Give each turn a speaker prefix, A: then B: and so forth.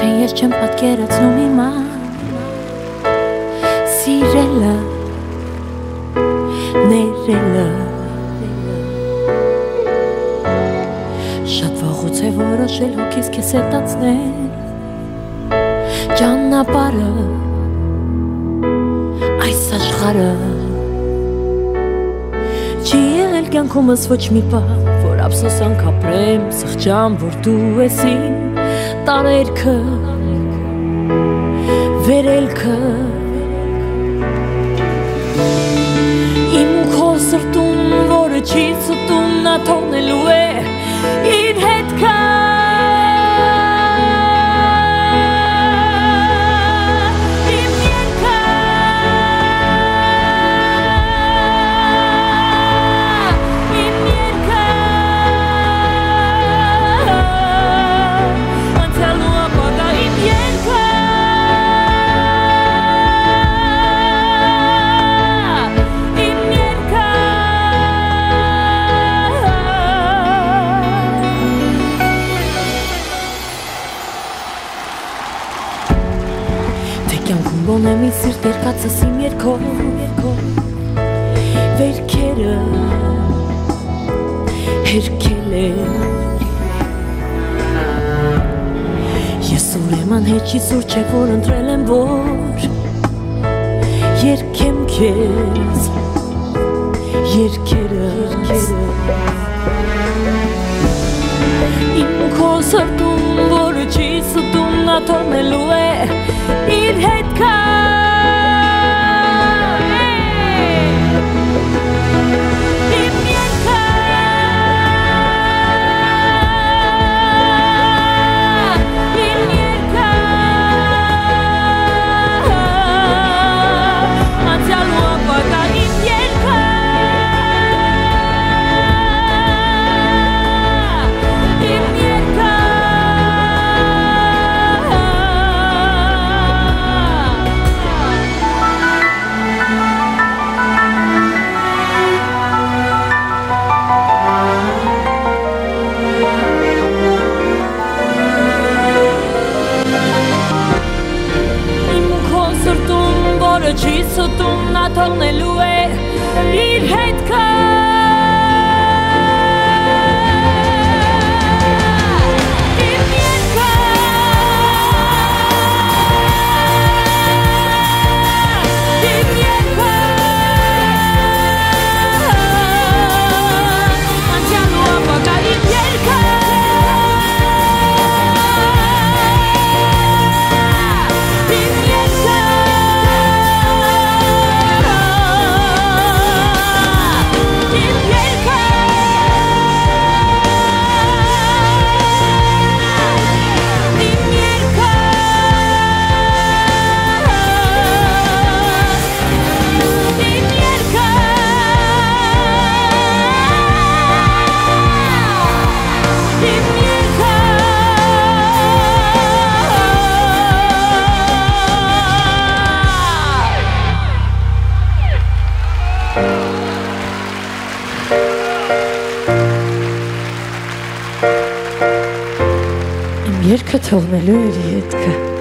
A: Արդեն ես չեմ պատկերացնում հիմա սիրելը, ներելը Շատ վաղուց է որոշել հոգիս քեզ հետացնել Ճանապարհը, այս աշխարհը Չի եղել կյանքումս ոչ մի պահ Որ ափսոսանք ապրեմ, սխճամ, որ դու ես իմ Տարերքը, վերելքը Իմ ու քո սրտում, որը չի ցտում Նա թողնելու է իր հետքը Իմ երգը Իմ երգը Անցյալու ապագա իմ երգը Իմ երգը Թե կյանքում բոնեմ իմ սիրտ երկացս իմ երգով Վերքերը հերքել է Ես ուրեմ անհեչի սուր չէ որ ընտրել եմ որ Երգեմ քեզ երգերը Իմ քո սրտում որը չի ստում նա թողնելու է իր հետքը Իմ երգը Իմ երգը Անցյալու ապագա իմ երգը Իմ երգը Չի ստում նա թողնելու է իր հետքը Իմ երգը Իմ երգը Անցյալու ապագա իմ երգը Իմ երգը Երգը թողնելու էր իր հետքը